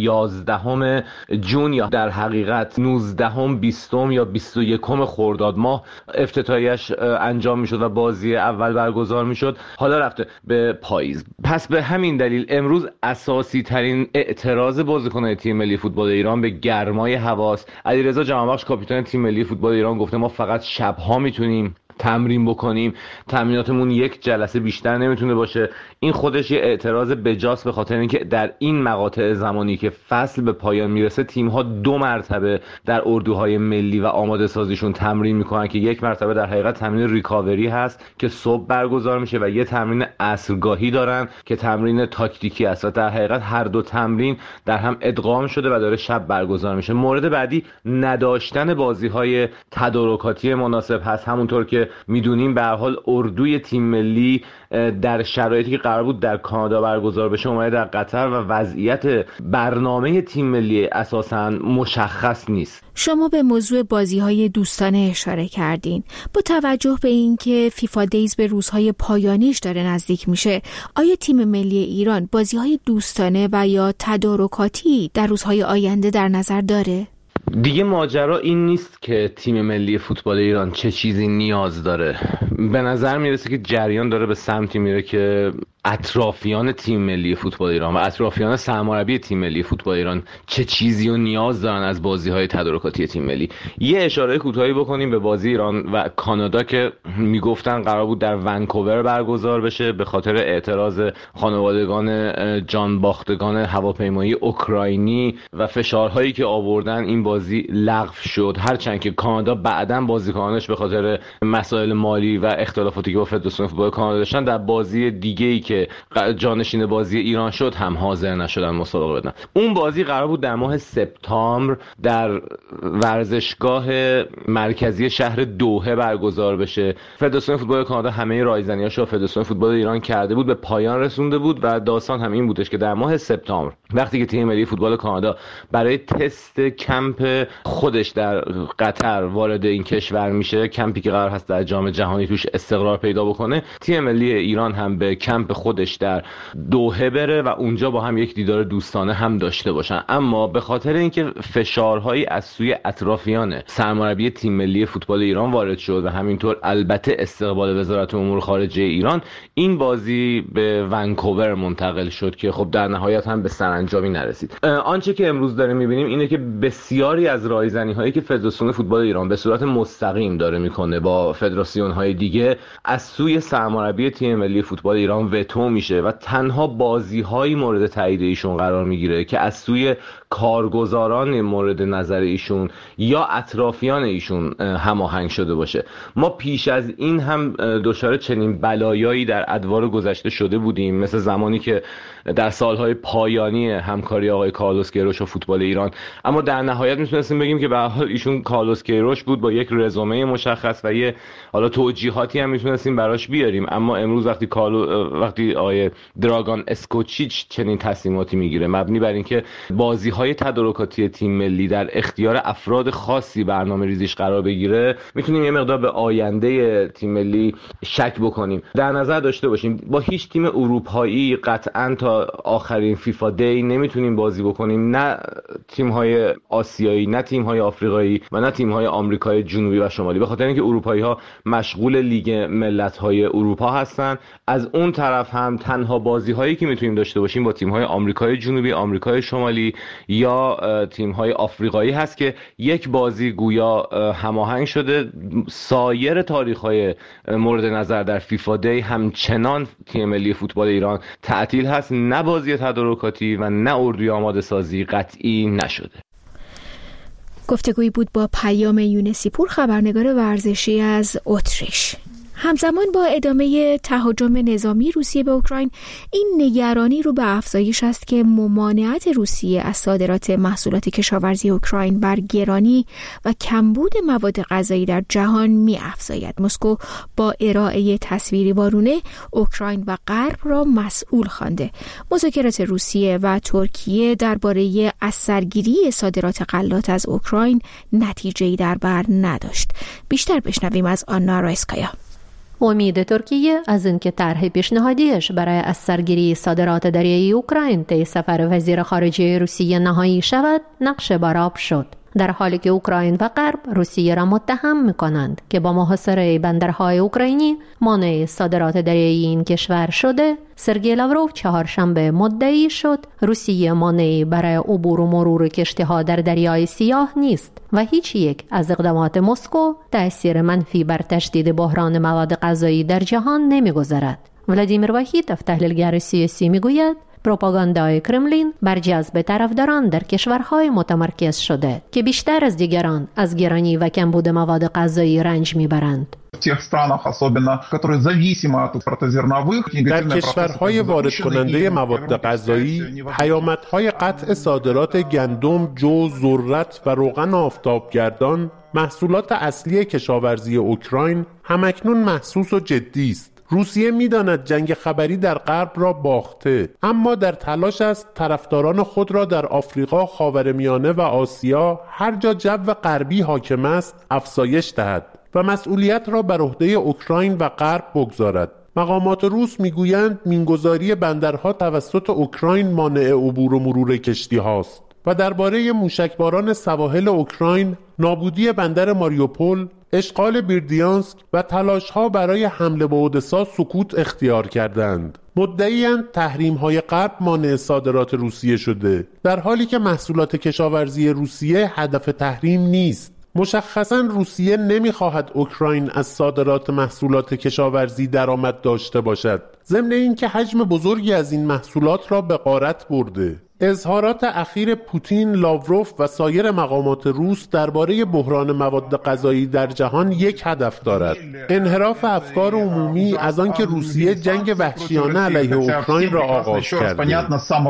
11 جون یا در حقیقت 19، 20 یا 21 خرداد ماه افتتاحیش انجام میشد و بازی اول برگزار میشد. حالا رفته به پاییز. پس به همین دلیل امروز اساسی ترین اعتراض بازیکنان تیم ملی فوتبال ایران به گرمای هواست. علیرضا جهانبخش کاپیتان تیم ملی فوتبال ایران گفته ما فقط شب‌ها میتونیم تمرین بکنیم، تمریناتمون یک جلسه بیشتر نمیتونه باشه. این خودش یه اعتراض بجاست، به خاطر اینکه در این مقاطع زمانی که فصل به پایان میرسه تیم‌ها 2 مرتبه در اردوهای ملی و آماده سازیشون تمرین میکنن که یک مرتبه در حقیقت تمرین ریکاوری هست که صبح برگزار میشه و یه تمرین عصرگاهی دارن که تمرین تاکتیکی است و در حقیقت هر دو تمرین در هم ادغام شده و داره شب برگزار میشه. مورد بعدی نداشتن بازی‌های تدارکاتی مناسب هست. همونطور که میدونیم به هر حال اردوی تیم ملی در شرایطی که قرار بود در کانادا برگزار بشه اومده در قطر و وضعیت برنامه تیم ملی اساساً مشخص نیست. شما به موضوع بازی‌های دوستانه اشاره کردین. با توجه به اینکه فیفا دیز به روزهای پایانیش داره نزدیک میشه، آیا تیم ملی ایران بازی‌های دوستانه و یا تدارکاتی در روزهای آینده در نظر داره؟ دیگه ماجرا این نیست که تیم ملی فوتبال ایران چه چیزی نیاز داره. به نظر میرسه که جریان داره به سمتی میره که اطرافیان تیم ملی فوتبال ایران و اطرافیان سرمربی تیم ملی فوتبال ایران چه چیزی رو نیاز دارن از بازی‌های تدارکاتی تیم ملی. یه اشاره کوتاهی بکنیم به بازی ایران و کانادا که میگفتن قرار بود در ونکوور برگزار بشه به خاطر اعتراض خانوادگان جان باختگان هواپیمایی اوکراینی و فشارهایی که آوردن این بازی لغو شد. هرچند که کانادا بعداً بازیکنانش به خاطر مسائل مالی و اختلافاتی که با فدراسیون فوتبال کانادا داشتن در بازی دیگه‌ای که جانشین بازی ایران شد هم حاضر نشدن مسابقه بدن. اون بازی قرار بود در ماه سپتامبر در ورزشگاه مرکزی شهر دوحه برگزار بشه. فدراسیون فوتبال کانادا همه رایزنیاشو فدراسیون فوتبال ایران کرده بود، به پایان رسونده بود و داستان هم این بودش که در ماه سپتامبر وقتی که تیم ملی فوتبال کانادا برای تست کمپ خودش در قطر وارد این کشور میشه، کمپی که قرار هست در جام جهانی توش استقرار پیدا بکنه، تیم ملی ایران هم به کمپ خودش در دوحه بره و اونجا با هم یک دیدار دوستانه هم داشته باشن. اما به خاطر اینکه فشارهایی از سوی اطرافیان سرمربی تیم ملی فوتبال ایران وارد شد و همینطور البته استقبال وزارت امور خارجه ایران، این بازی به ونکوور منتقل شد که خب در نهایت هم به سرانجامی نرسید. آنچه که امروز داریم میبینیم اینه که بسیاری از رایزنی‌هایی که فدراسیون فوتبال ایران به صورت مستقیم داره میکنه با فدراسیون‌های دیگه از سوی سرمربی تیم ملی فوتبال ایران وتو میشه و تنها بازی‌های مورد تایید ایشون قرار میگیره که از سوی کارگزاران مورد نظر ایشون یا اطرافیان ایشون هماهنگ شده باشه. ما پیش از این هم دچار چنین بلایایی در ادوار گذشته شده بودیم، مثل زمانی که در سالهای پایانی همکاری آقای کارلوس کیروش و فوتبال ایران، اما در نهایت میتونستیم بگیم که به هر حال ایشون کارلوس کیروش بود با یک رزومه مشخص و یه حالا توجیهاتی هم میتونستیم براش بیاریم. اما امروز وقتی آقای دراگان اسکوچیچ چنین تصمیماتی میگیره مبنی بر اینکه بازی‌های تدارکاتی تیم ملی در اختیار افراد خاصی برنامه ریزیش قرار بگیره، میتونیم یه مقدار به آینده تیم ملی شک بکنیم. در نظر داشته باشیم با هیچ تیم اروپایی قطعاً تا آخرین فیفا دی حرفه‌ای نمیتونیم بازی بکنیم، نه تیم‌های آسیایی، نه تیم‌های آفریقایی و نه تیم‌های آمریکای جنوبی و شمالی، به خاطر اینکه اروپایی‌ها مشغول لیگ ملت‌های اروپا هستن. از اون طرف هم تنها بازی‌هایی که میتونیم داشته باشیم با تیم‌های آمریکای جنوبی، آمریکای شمالی یا تیم‌های آفریقایی هست که یک بازی گویا هماهنگ شده. سایر تاریخ‌های مورد نظر در فیفا دی همچنان تیم ملی فوتبال ایران تعطیل هست، نه بازی تدارکاتی و نه اردوی آماده سازی قطعی نشده. گفتگویی بود با پیام یونسی پور، خبرنگار ورزشی از اتریش. همزمان با ادامه تهاجم نظامی روسیه به اوکراین، این نگرانی رو به افزایش است که ممانعت روسیه از صادرات محصولات کشاورزی اوکراین بر گرانی و کمبود مواد غذایی در جهان می‌افزاید. مسکو با ارائه تصویری وارونه اوکراین و غرب را مسئول خوانده. مذاکرات روسیه و ترکیه درباره از سرگیری صادرات غلات از اوکراین نتیجه‌ای در بر نداشت. بیشتر بشنویم از آنا رایسکایا. امید ترکیه از اینکه طرح پیشنهادیش برای از سرگیری صادرات دریایی اوکراین طی سفر وزیر خارجه روسیه نهایی شود نقش برآب شد، در حالی که اوکراین و غرب روسیه را متهم می‌کنند که با محاصره بندرهای اوکراینی مانع صادرات دریایی این کشور شده. سرگئی لاوروف چهارشنبه مدعی شد روسیه مانعی برای عبور و مرور کشتی‌ها در دریای سیاه نیست و هیچ یک از اقدامات مسکو تأثیر منفی بر تشدید بحران مواد غذایی در جهان نمی‌گذارد. ولادیمیر واحیدوف تحلیلگر سیاسی می‌گوید پروپاگاندای کرملین بر جذب طرفداران در کشورهای متمرکز شده که بیشتر از دیگران از گرانی و کمبود مواد غذایی رنج میبرند. در کشورهای وارد کننده مواد غذایی، پیامدهای قطع صادرات گندم، جو، ذرت و روغن آفتابگردان، محصولات اصلی کشاورزی اوکراین، همکنون محسوس و جدی است. روسیه می‌داند جنگ خبری در غرب را باخته، اما در تلاش است طرفداران خود را در آفریقا، خاورمیانه و آسیا، هر جا جو غربی حاکم است، افزایش دهد و مسئولیت را بر عهده اوکراین و غرب بگذارد. مقامات روس میگویند مینگذاری بندرها توسط اوکراین مانع عبور و مرور کشتی هاست و درباره موشکباران سواحل اوکراین، نابودی بندر ماریوپول، اشغال بیردیانسک و تلاش‌ها برای حمله به اودسا سکوت اختیار کردند. مدعی‌اند تحریم‌های غرب مانع صادرات روسیه شده، در حالی که محصولات کشاورزی روسیه هدف تحریم نیست. مشخصاً روسیه نمی‌خواهد اوکراین از صادرات محصولات کشاورزی درآمد داشته باشد، ضمن اینکه حجم بزرگی از این محصولات را به غارت برده. اظهارات اخیر پوتین، لاوروف و سایر مقامات روس درباره بحران مواد غذایی در جهان یک هدف دارد: انحراف افکار عمومی از آنکه روسیه جنگ وحشیانه علیه اوکراین را آغاز کرده.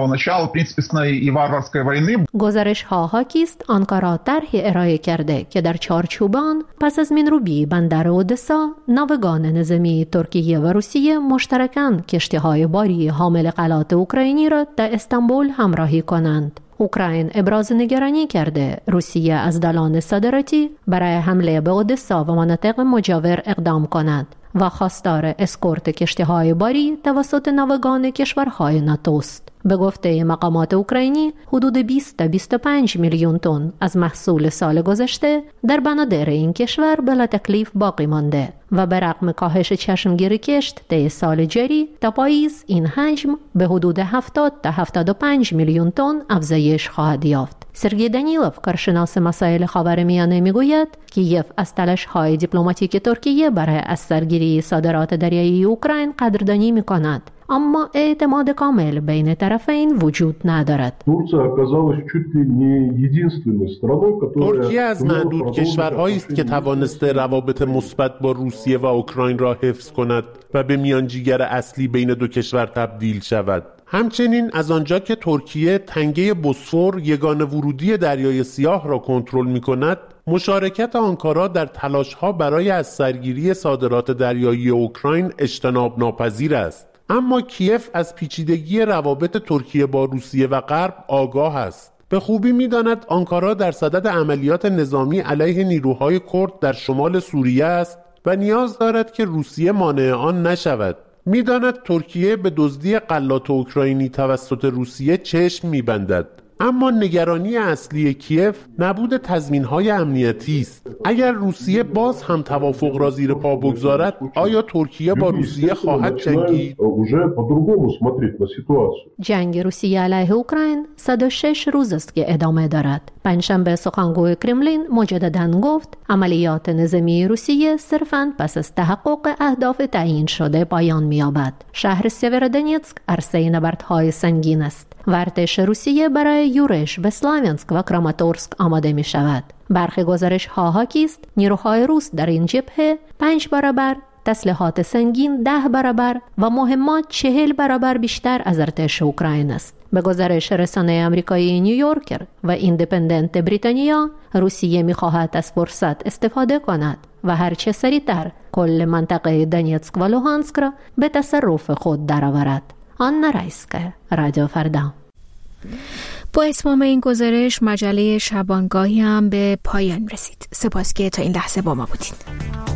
گزارش‌ها حاکی است آنکارا طرحی ارائه کرده که در چارچوبان پس از مینروبی بندر اودسا، ناوگان نظامی ترکیه و روسیه مشترکاً کشتی‌های باری حامل غلات اوکراینی را در استانبول همراهی کنند. اوکراین ابراز نگرانی کرده روسیه از دلان صادراتی برای حمله به اودسا و مناطق مجاور اقدام کند و خواستار اسکورت کشتی‌های باری توسط ناوگان کشورهای ناتو است. به گفته مقامات اوکراینی، حدود 20 تا 25 میلیون تن از محصول سال گذشته در بنادر این کشور بلا تکلیف باقی مانده و به رغم کاهش چشمگیر کشت طی سال جاری، تا پاییز این حجم به حدود 70 تا 75 میلیون تن افزایش خواهد یافت. سرگئی دانیلوف، کارشناس مسائل خاورمیانه، میگوید کیف از تلاش‌های دیپلماتیک ترکیه برای از سرگیری صادرات دریایی اوکراین قدردانی می‌کند، اما اعتماد کامل بین طرفین وجود ندارد. ترکیه از معدود کشورهایی است که توانسته روابط مثبت با روسیه و اوکراین را حفظ کند و به میانجیگر اصلی بین دو کشور تبدیل شود. همچنین از آنجا که ترکیه تنگه بوسفور، یگانه ورودی دریای سیاه را کنترل می‌کند، مشارکت آنکارا در تلاش‌ها برای از سرگیری صادرات دریایی اوکراین اجتناب ناپذیر است. اما کیف از پیچیدگی روابط ترکیه با روسیه و غرب آگاه است. به خوبی می‌داند آنکارا در صدد عملیات نظامی علیه نیروهای کرد در شمال سوریه است و نیاز دارد که روسیه مانع آن نشود. می‌داند ترکیه به دزدی غلات اوکراینی توسط روسیه چشم می‌بندد. اما نگرانی اصلی کیف نبود تضمین‌های امنیتی است. اگر روسیه باز هم توافق را زیر پا بگذارد، آیا ترکیه با روسیه خواهد جنگید؟ جنگ روسیه علیه اوکراین 106 روز است که ادامه دارد. پنجشنبه سخنگوی کرملین مجدداً گفت عملیات نظامی روسیه صرفاً پس از تحقق اهداف تعیین شده پایان می‌یابد. شهر سیورودنیتسک عرصه نبردهای سنگین است و ارتش روسیه برای یورش به اسلاویانسک و کراماتورسک آماده می شود. برخی گزارش‌ها حاکی است نیروهای روس در این جبهه 5 برابر، تسلیحات سنگین 10 برابر و مهمات 40 برابر بیشتر از ارتش اوکراین است. به گزارش رسانه آمریکایی نیویورکر و ایندیپندنت بریتانیا، روسیه می‌خواهد از فرصت استفاده کند و هرچه سریعتر کل منطقه دونیتسک و لوهانسک را به تصرف خود درآورد. آنا رایسکا، رادیو فردا. با اتمام این گزارش مجله شبانگاهی هم به پایان رسید. سپاس که تا این لحظه با ما بودید.